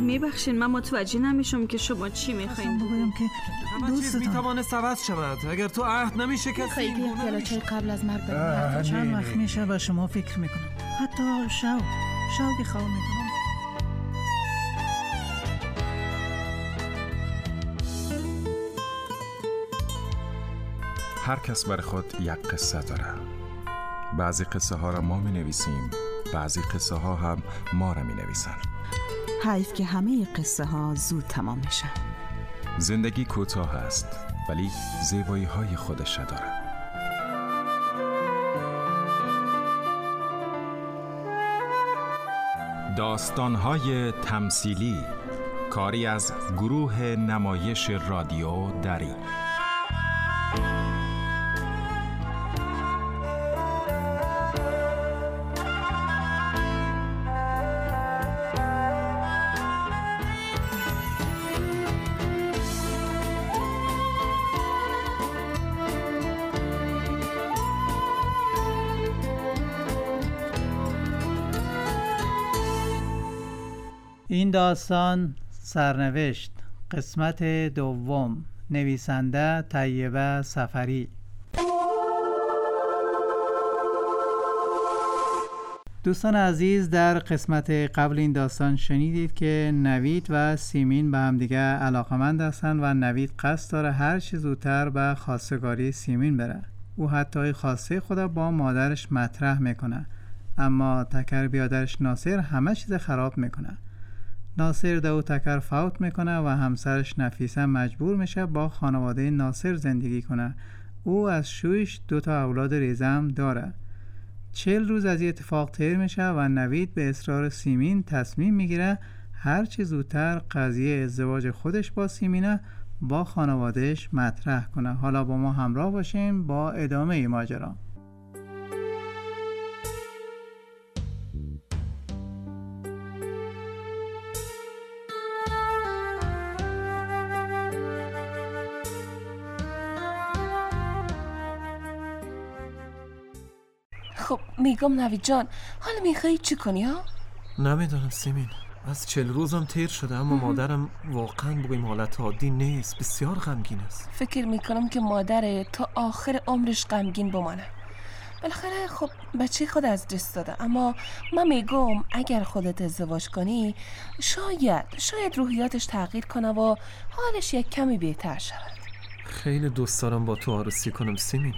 میبخشین، من متوجه نمیشم که شما چی میخواین. بگویم که همه چیز میتوانه عوض شود اگر تو عهد نمیشه کسی خیلی پیاله‌چای قبل از مرگ بریم. چند وقت میشه و شما فکر میکنم، حتی شوقی خواه میکنم. هر کس برای خود یک قصه داره. بعضی قصه ها را ما می نویسیم، بعضی قصه ها هم ما را می نویسن. حیف که همه قصه ها زود تمام میشن. زندگی کوتاه است ولی زیبایی های خودش داره. داستان های تمثیلی، کاری از گروه نمایش رادیو دری. این داستان سرنوشت قسمت دوم، نویسنده طیبه صفری. دوستان عزیز، در قسمت قبل این داستان شنیدید که نوید و سیمین به هم دیگه علاقمند هستن و نوید قصد داره هر چه زودتر به خواستگاری سیمین بره. او حتی خواسته خدا با مادرش مطرح میکنه، اما تکر بیادرش ناصر همه چیز خراب میکنه. ناصر دو تکر فوت میکنه و همسرش نفیسه مجبور میشه با خانواده ناصر زندگی کنه. او از شویش 2 اولاد ریزم داره. 40 روز از این اتفاق طی میشه و نوید به اصرار سیمین تصمیم میگیره هر چه زودتر قضیه ازدواج خودش با سیمینه با خانوادهش مطرح کنه. حالا با ما همراه باشیم با ادامه ای ماجرا. خب میگم نوید جان، حالا میخوایی چی کنی ها؟ نمیدونم سیمین، از 40 روزم تیر شده اما مادرم واقعا بگویم حالت عادی نیست، بسیار غمگین است. فکر میکنم که مادر تا آخر عمرش غمگین بمانه. بالاخره خب بچه خود از دست داده، اما من میگم اگر خودت ازدواج کنی شاید روحیاتش تغییر کنه و حالش یک کمی بهتر شود. خیلی دوست دارم با تو عروسی کنم سیمین،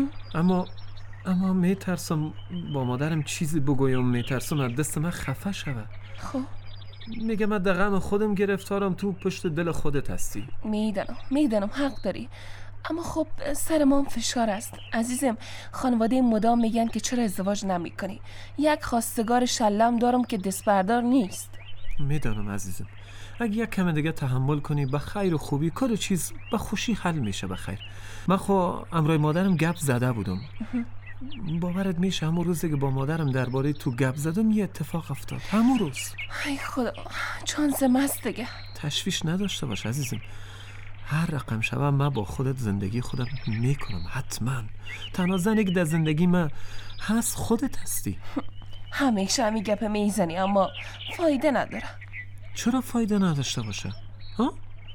اما میترسم با مادرم چیزی بگویم، میترسم از دست من خفه شود. خب میگم من در غم خودم گرفتارم، تو پشت دل خودت هستی. میدانم حق داری، اما خب سر ما فشار است عزیزم. خانواده مدام میگن که چرا ازدواج نمی کنی. یک خواستگار شلم دارم که دست بردار نیست. میدانم عزیزم، اگه یک کم دیگه تحمل کنی به خیر و خوبی کار چیز به خوشی حل میشه. به خیر. من خو امروی مادرم گپ زده بودم. باورت میشه همون روزی که با مادرم درباره تو گپ زدم یه اتفاق افتاد. همون روز. ای خدا، چانس مست دیگه. تشویش نداشته باش عزیزم، هر رقم شبم من با خودت زندگی خودم میکنم. حتما تنها زنی که در زندگی من هست خودت هستی. همیشه همی گپ میزنی اما فایده نداره. چرا فایده نداشته باشه؟ ها؟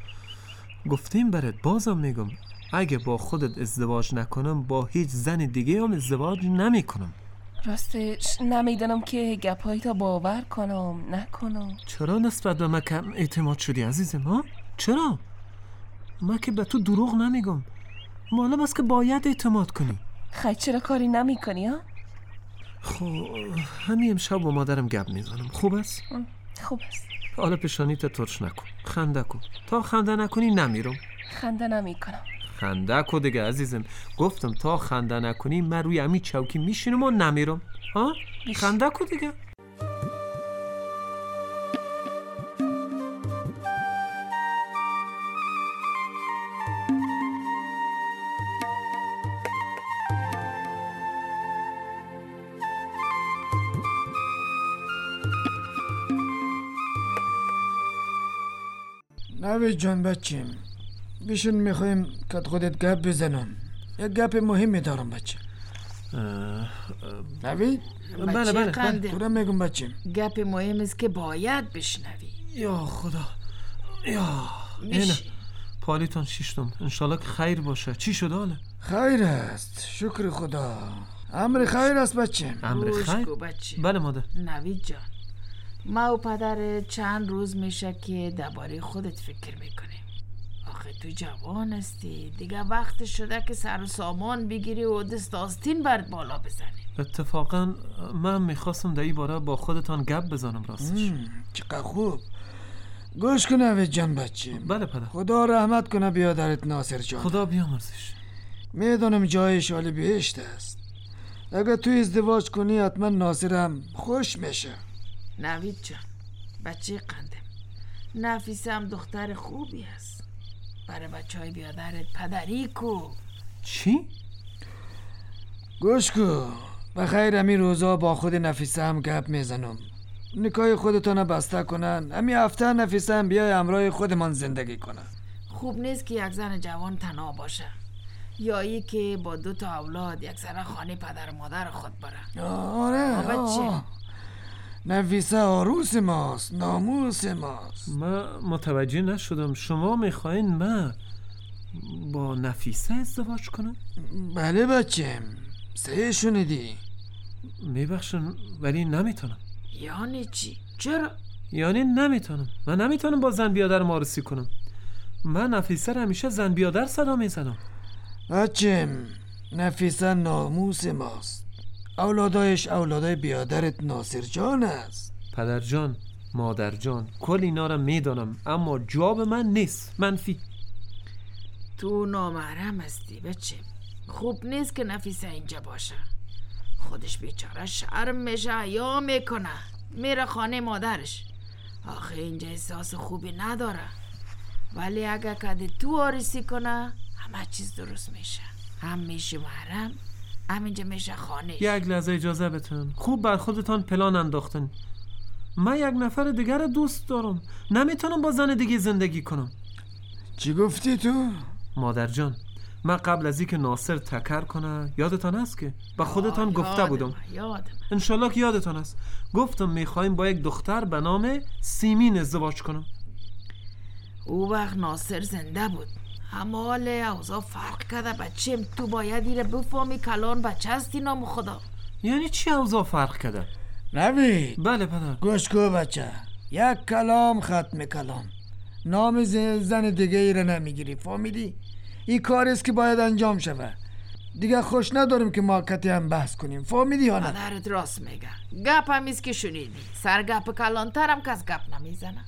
گفتیم برات، بازم میگم اگه با خودت ازدواج نکنم با هیچ زن دیگه هم ازدواج نمی کنم. راستش نمیدونم که گپایی تا باور کنم نکنم. چرا نسبت به من کم اعتماد شدی عزیزم ها؟ چرا؟ من که به تو دروغ نمیگم، معلوم است که باید اعتماد کنی. خیلی چرا کاری نمی کنی ها؟ خب همین امشب با مادرم گپ میزنم. خوب است؟ خوب است. حالا پیشانیت ترش نکن، خنده کن. تا خنده نکنی نمیرم. خنده نمی کنم. خنده کن دیگه عزیزم، گفتم تا خنده نکنی من روی همین چوکی میشینم و نمیرم. ها؟ خنده کن دیگه. نوید جان بچه بشین، میخوایم که خودت گپ بزنم. یک گپ مهمی دارم بچه. نوید؟ بله تو را میگم بچه، گپ مهم است که باید بشنوی. یا خدا، یا اینه پالیتون شیشتم، انشالله که خیر باشه. چی شده حاله؟ خیر است، شکر خدا. امر خیر است بچه. امر خیر؟ بچه. بله مادر. نوید جان، ما و پدر چند روز میشه که درباره خودت فکر میکنیم. آخه تو جوان هستی دیگه، وقت شده که سر و سامان بگیری و دست آستین برد بالا بزنی. اتفاقا من میخواستم در این باره با خودتان گپ بزنم راستش. چقدر خوب. گوش کن نوید جان بچه. بله پدر. خدا رحمت کنه بیادرت ناصر جان. خدا بیامرزش. میدونم جایش عالی بهشت است. اگه تو ازدواج کنی حتما ناصرم خوش میشه. نوید جان بچه قندم، نفیسه هم دختر خوبی است. برای بچه های بیادرت پدری کو. چی؟ گوش کن، بخیر امی روزا با خود نفیسه هم گپ میزنم. نکای خودتان بسته کنن، امی هفته نفیسه هم بیای امرای خودمان زندگی کنن. خوب نیست که یک زن جوان تنها باشه، یا ای که با 2 تا اولاد یک سر خانه پدر و مادر خود بره. آره بچه نفیسه عروس ماست، ناموس ماست. من متوجه نشدم شما میخواین من با نفیسه ازدواج کنم؟ بله بچه، صحیح شنیدی. میبخشن ولی نمیتونم. یعنی چی؟ چرا؟ یعنی نمیتونم. من نمیتونم با زن بیادر معرسی کنم. من نفیسه رو همیشه زن بیادر صدا میزنم. بچه نفیسه ناموس ماست. اولادایش اولادای بیادرت ناصر جان است. پدر جان، مادر جان، کل اینا رو میدانم، اما جواب من نیست. منفی. تو نامحرم هستی بچه. خوب نیست که نفیسه اینجا باشه. خودش بیچاره شرم میشه یا میکنه میره خانه مادرش. آخه اینجا احساس خوبی نداره. ولی اگه کده تو آرسی کنه همه چیز درست میشه. هم میشه محرم، هم اینجا میشه خانه. یک لحظه اجازه بتون. خوب بر خودتان پلان انداختن. من یک نفر دیگر دوست دارم. نمیتونم با زن دیگه زندگی کنم. چی گفتی تو؟ مادر جان، من قبل از اینکه ناصر تکر کنه، یادتان هست که با خودتان گفته بودم. یادم. انشالله که یادتان هست. گفتم میخوایم با یک دختر به نام سیمین ازدواج کنم. او وقت ناصر زنده بود. اما حال اوضاع فرق کرده بچه. تو باید ایره بفهمی کلان بچه هستی نام خدا. یعنی چی اوضاع فرق کرده؟ نوید. بله پدر. گوش کن بچه، یک کلام ختم کلام. نام زن دیگه ای را نمیگیری، فهمیدی؟ این کار است که باید انجام شود. دیگه خوش نداریم که ما کتی هم بحث کنیم، فهمیدی یا نه؟ پدرت راست میگه. گپ هم ایست که شنیدی. سر گپ کلانتر هم کس گپ نمیزنه.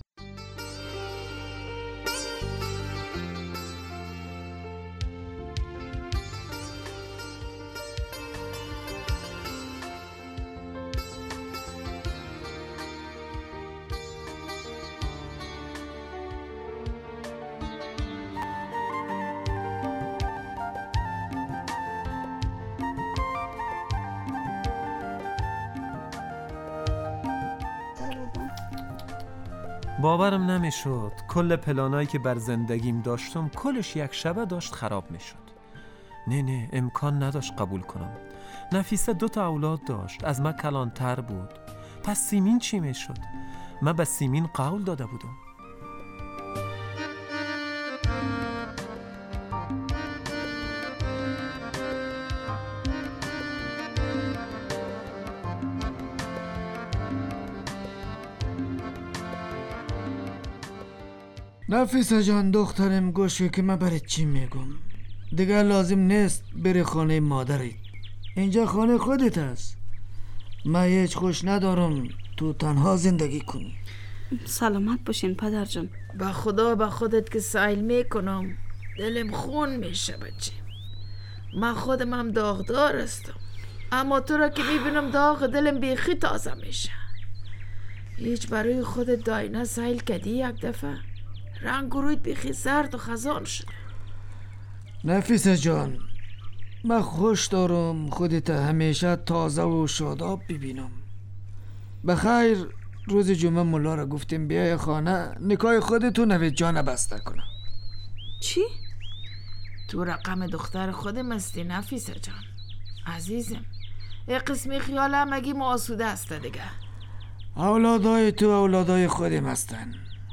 باورم نمیشد کل پلانایی که بر زندگیم داشتم کلش یک شبه داشت خراب میشد. نه امکان نداشت قبول کنم. نفیسه 2 تا اولاد داشت، از من کلانتر بود. پس سیمین چی میشد؟ من به سیمین قول داده بودم. نفیسه جان دخترم، گوش که من برای چی میگم. دیگه لازم نیست بری خانه مادرت. اینجا خانه خودت است. من هیچ خوش ندارم تو تنها زندگی کنی. سلامت باشین پدر جان. به خدا به خودت که سایل میکنم دلم خون میشه بچه. من خودم هم داغدار هستم، اما تو را که میبینم داغ دلم بیخی تازه میشه. هیچ برای خودت داینه سایل کردی یک دفعه؟ رنگ و رویت بیخی زرد و خزان شده. نفیسه جان، من خوش دارم خودت همیشه تازه و شاداب ببینم. بخیر روز جمعه ملا را گفتیم بیای خانه نکای خودتو نوید جان بسته کنم. چی؟ تو رقم دختر خودم هستی نفیسه جان عزیزم. یه قسمی خیالم مگی ما آسوده است دیگه. اولادای تو اولادای خودم هستن.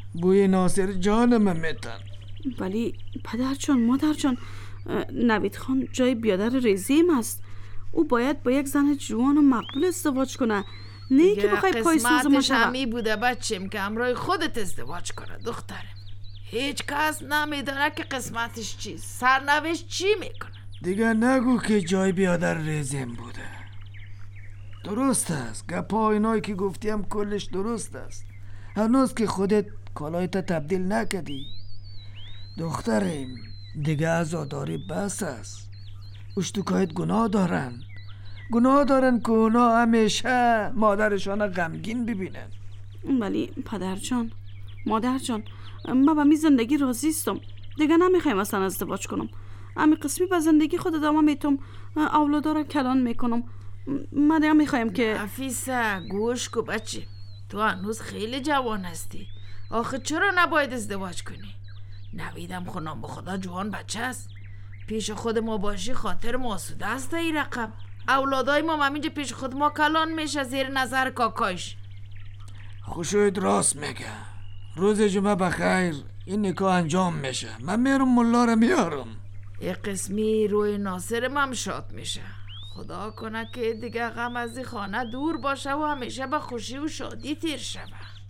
بوی ناصر جانم میتن. ولی پدر جان، مادر جان، نوید خان جای بیادر رزیم است. او باید با یک زن جوان و مقبول ازدواج کنه، نه که بخوای پای سوز ما قسمتش همی بوده بچم که همراه خودت ازدواج کنه دخترم. هیچ کس نمیدونه که قسمتش چیست، سرنوشت چی میکنه. دیگه نگو که جای بیادر رزیم بوده. درست است، گپا اینایی که گفتیم کلش درست است. هنوز که خودت کالایت تبدیل نکدی. دخترم دیگه عزاداری بس است. اشتکایت گناه دارن که اونا همیشه مادرشان غمگین ببینن. ولی پدر جان، مادر جان، من با می زندگی راضی استم. دیگه نمیخوایم اصلا ازدواج کنم. امی قسمی با زندگی خود ادامه میتم، اولادا را کلان میکنم. من دیگه میخوایم که نفیسه گوش کو بچه، تو هنوز خیلی جوان هستی. آخه چرا نباید ازدواج کنی؟ نویدم خونم به خدا جوان بچه است. پیش خود ما باشی خاطر ما آسوده است. این رقم اولادای ما همینجا پیش خود ما کلان میشه زیر نظر کاکایش. خوشوید راست میگه. روز جمعه بخیر این نکاح انجام میشه. من میرم ملا رو میارم. یه قسمی روی ناصرم هم شاد میشه. خدا کنه که دیگه غم از این خانه دور باشه و همیشه به خوشی و شادی تیر شوه.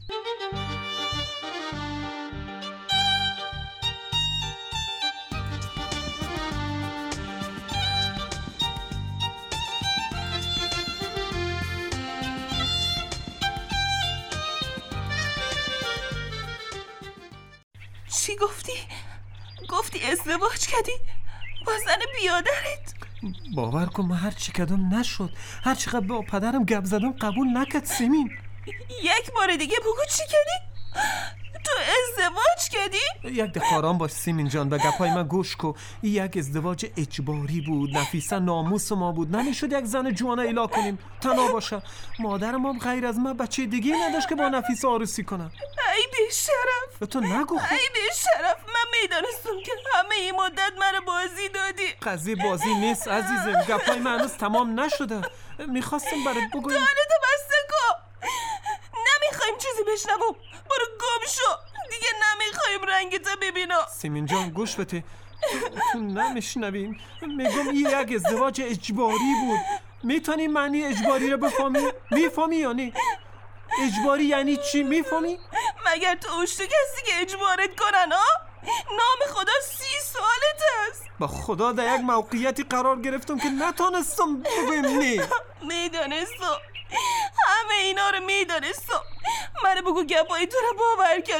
چی گفتی؟ گفتی ازدواج کردی؟ با زن بیادرت؟ باور کن من هر چی کدام نشد. هر چقدر با پدرم گپ زدم قبول نکرد سیمین. یک بار دیگه بگو چی کردی؟ تو ازدواج کردی؟ یک دقیقه آرام باش سیمین جان، به گپای من گوش کو. این یک ازدواج اجباری بود. نفیسه ناموس ما بود، نمیشد یک زن جوانه الا کنیم تنها باشه. مادرم هم غیر از من بچه دیگه نداشت که با نفیسه عروسی کنم. ای بیشرف، به تو نگو. ای بیشرف، من میدانستم که همه این مدت من بازی دادی. قضیه بازی نیست عزیزم، گپای من هنوز تمام نشده. میخواستم برات بگویم. دهنتو بسته کو. نمیخوایم چیزی بشنوم. برو گم شو. دیگه نمیخوایم رنگتو ببینم. سیمین جان گوش بده، تو نمیشنویم. میگم این یک ازدواج اجباری بود. میتونی معنی اجباری رو بفهمی؟ میفهمی یا نه؟ اجباری یعنی چی میفهمی؟ مگر تو اوشتو کسی که اجبارت کنن ها؟ نام خدا 30 سالت است. با خدا در یک موقعیتی قرار گرفتم که نتونستم بگویم نه. میدانستم، همه اینا رو میدانستم. من بگو گپای تو رو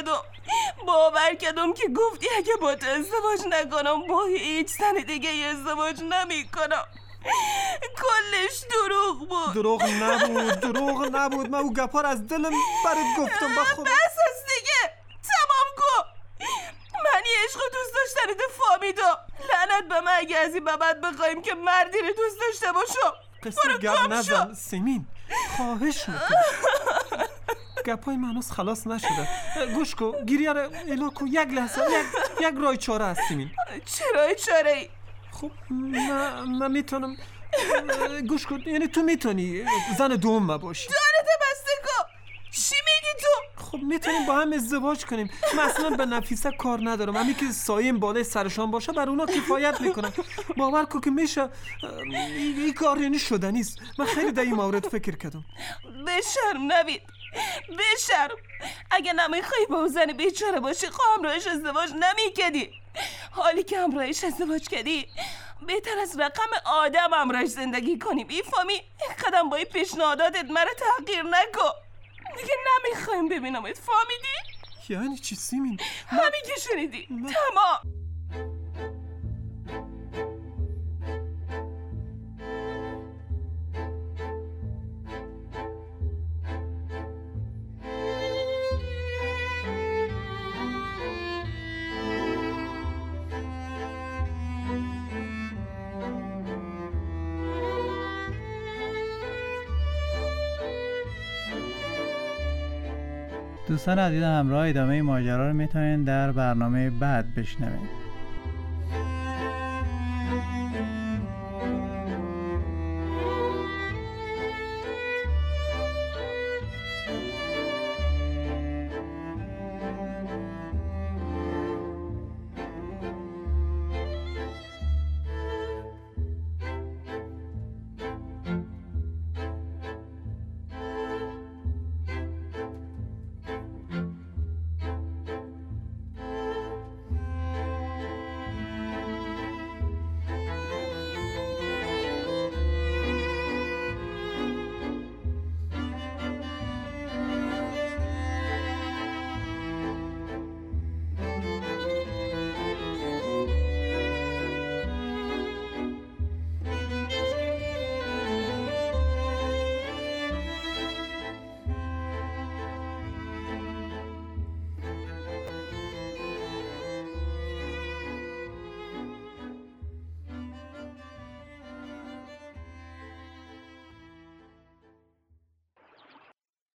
باور کردم که گفتی اگه با تو ازدواج نکنم با هیچ زن دیگه ازدواج نمیکنم. کلش دروغ بود. دروغ نبود. من او گپار از دلم برات گفتم. با خدا بس از دیگه، تمام کن. من یه عشق دوست داشتنی فهمیدم. لعنت به من اگه از این بعد بخوایم که مردی رو دوست داشته باشم. قصه گپ نزن سیمین، خواهش میکنم. گپای من هنوز خلاص نشده. گوش کو، گریه رو الا کو. یک لحظه، یک راه چاره هست سیمین. چه راه چاره ای؟ خب من میتونم. گوش کن، یعنی تو میتونی زن دوم باشی. دارت بسته کو. چی میگی تو؟ خب میتونیم با هم ازدواج کنیم. من اصلا به نفیسه کار ندارم. همین که سایه‌ام بالای سرشان باشه بر اونا کفایت میکنم. باور کن که میشه. این کار یعنی شدنی است. من خیلی در این مورد فکر کردم. بشرم نوید، بشرم. اگه نمیخوای با اون زن بیچاره باشی خب همراهش ازدواج نمیکردی. حالی که همراهش ازدواج کردی بهتر از رقم آدم همراهش زندگی کنی. میفهمی؟ این قدم با این پیشنهاداتت مرا تحقیر نکن. دیگه نمیخوایم ببینمت. فهمیدی؟ یعنی چی سیمین؟ همین که شنیدی. تمام. دوستان عزیزم، همراه ادامه ماجرا رو میتونین در برنامه بعد بشنوید.